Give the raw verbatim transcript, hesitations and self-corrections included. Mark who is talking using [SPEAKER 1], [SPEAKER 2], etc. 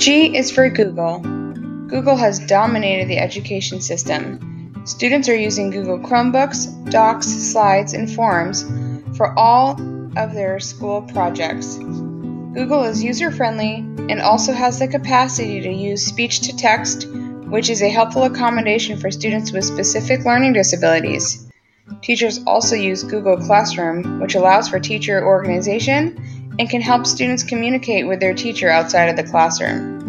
[SPEAKER 1] G is for Google. Google has dominated the education system. Students are using Google Chromebooks, Docs, Slides, and Forms for all of their school projects. Google is user-friendly and also has the capacity to use speech-to-text, which is a helpful accommodation for students with specific learning disabilities. Teachers also use Google Classroom, which allows for teacher organization and can help students communicate with their teacher outside of the classroom.